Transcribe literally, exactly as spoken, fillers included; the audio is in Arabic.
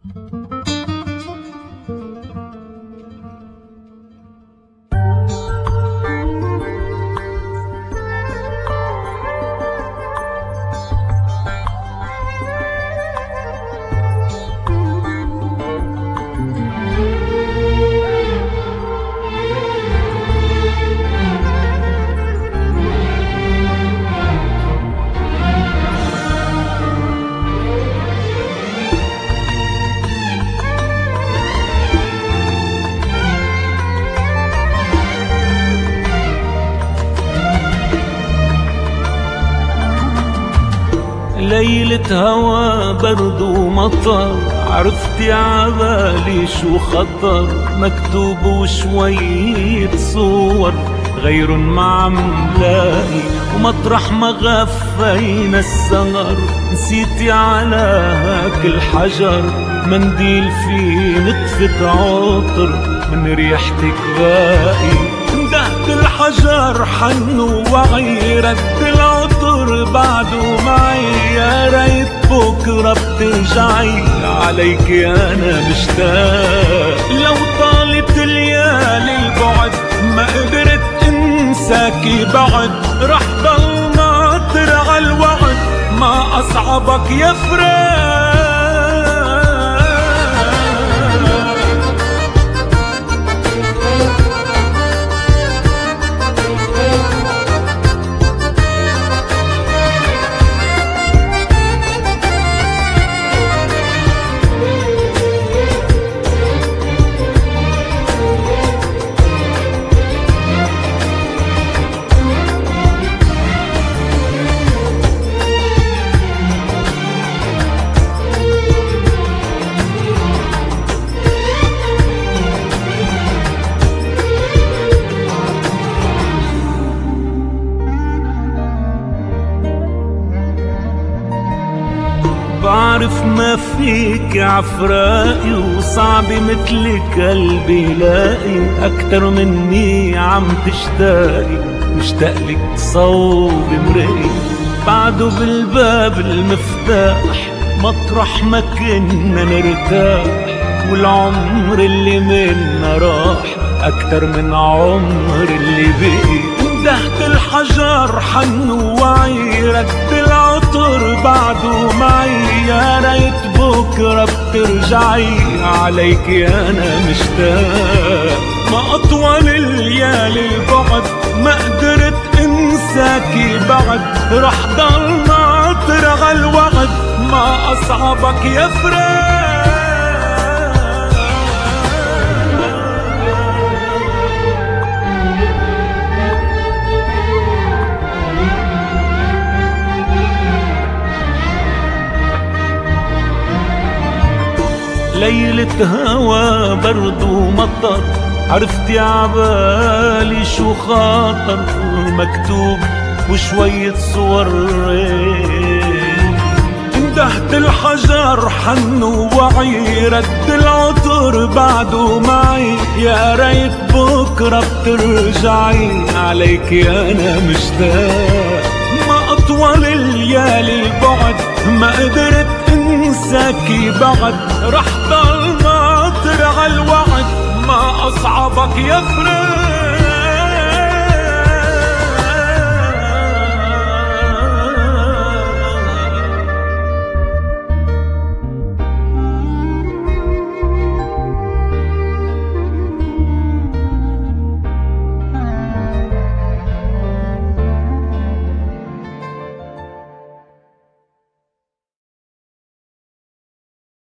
ليلة هوا برد ومطر، عرفتي عبالي شو خطر، مكتوب وشوية صور غير ما عم لاقي، ومطرح ما غفينا السهر نسيتي على هاك الحجر، منديل فيه نطفة عطر من ريحتك باقي، اندهت الحجر حن ووعي رد العطر بعده معي، يا ريت بكرة بترجعي عليكي أنا مشتاق، لو طالت ليالي البعد ما قدرت انساكي بعد، رح ضل ناطر عالوعد ما أصعبك يا فراق. بعرف ما فيك عفرائي، وصعب مثلك قلبي لاقي، أكتر مني عم تشتاقي، مشتاقلك صوب مرئي، بعده بالباب المفتاح مطرح ما كنا نرتاح، والعمر اللي منا راح أكتر من عمر اللي بقي، اندهت الحجر حن ووعي رد العطر بعده معي، يا ريت بكرة بترجعي عليكي أنا مشتاق، ما أطول الليالي البعد ما قدرت انساكي بعد، رح ضل ناطر عالوعد ما أصعبك يا فراق. ليلة هوا برد ومطر، عرفتي عبالي شو خاطر، مكتوب وشوية صور، اندهت الحجر حن ووعي رد العطر بعده معي، يا ريت بكرة بترجعي عليكي أنا مشتاق، ما أطول الليالي البعد ما قدرت انساكي بعد، رح ضل ناطر عالوعد ما أصعبك يا فراق.